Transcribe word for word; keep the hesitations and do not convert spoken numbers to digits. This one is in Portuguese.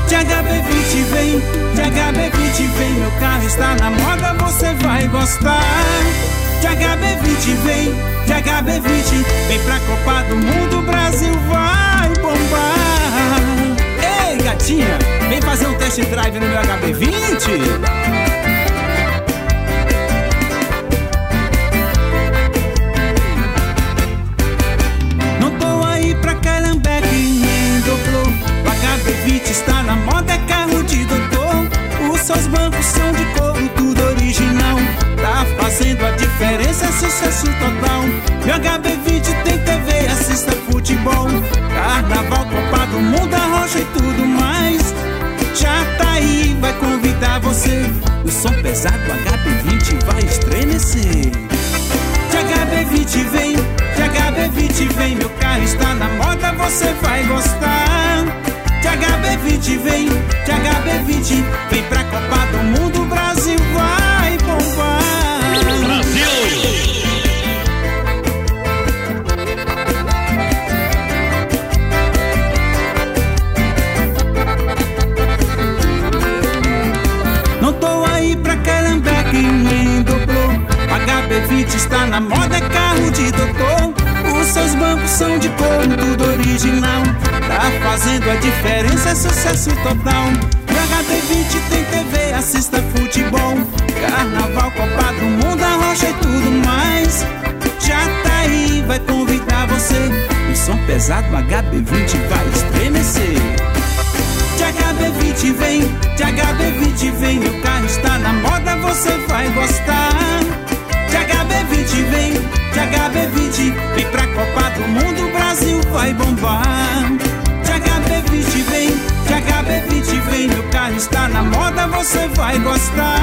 de H B vinte vem, de H B vinte vem, meu carro está na moda, você vai gostar. De H B vinte vem, de H B vinte, vem pra Copa do Mundo, o Brasil vai bombar. Ei, gatinha, vem fazer um test drive no meu H B vinte. Não tô aí pra Calhambeque nem doblô, o H B vinte está na moda, é carro de doutor. Os seus bancos são de couro, tudo original, tá fazendo a diferença, é sucesso total. Meu H B vinte tem T V, assista futebol, carnaval, Copa do Mundo, a rocha e tudo mais. Já tá aí, vai convidar você. O som pesado, H B vinte vai estremecer. De H B vinte vem, de H B vinte vem, meu carro está na moda, você vai gostar. De H B vinte vem, de H B vinte, vem pra Copa do Mundo, o Brasil vai bombar. Brasil! Não tô aí pra Calhambeque nem doblô, H B vinte está na moda, é carro de doutor. Os seus bancos são de couro, tudo original, tá fazendo a diferença, é sucesso total. O H B vinte tem T V, assista futebol, carnaval, Copa do Mundo, a rocha e tudo mais. Já tá aí, vai convidar você. O som pesado, o H B vinte vai estremecer. De H B vinte vem, de H B vinte vem, meu carro está na moda, você vai gostar. De H B vinte vem, de H B vinte, vem pra Copa do Mundo, o Brasil vai bombar. De H B vinte vem, de H B vinte vem, meu carro está na moda, você vai gostar.